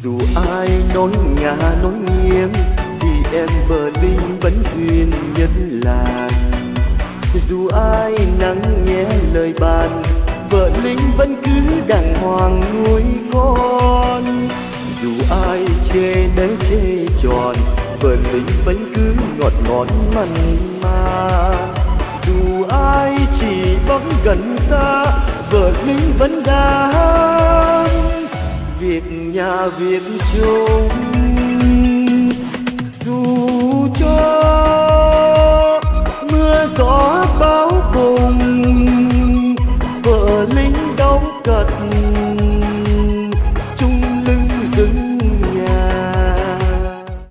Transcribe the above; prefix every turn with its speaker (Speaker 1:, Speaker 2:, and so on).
Speaker 1: Dù ai nói ngả nói nghiêng thì em vợ Linh vẫn duyên nhất làng. Dù ai nắng nhé lời bàn, vợ Linh vẫn cứ đàng hoàng nuôi con. Dù ai chê nấy chê tròn, vợ Linh vẫn cứ ngọt ngọt mặn mà. Dù ai chỉ bóng gần xa, vợ Linh vẫn đang việc nhà việc chồng. Dù cho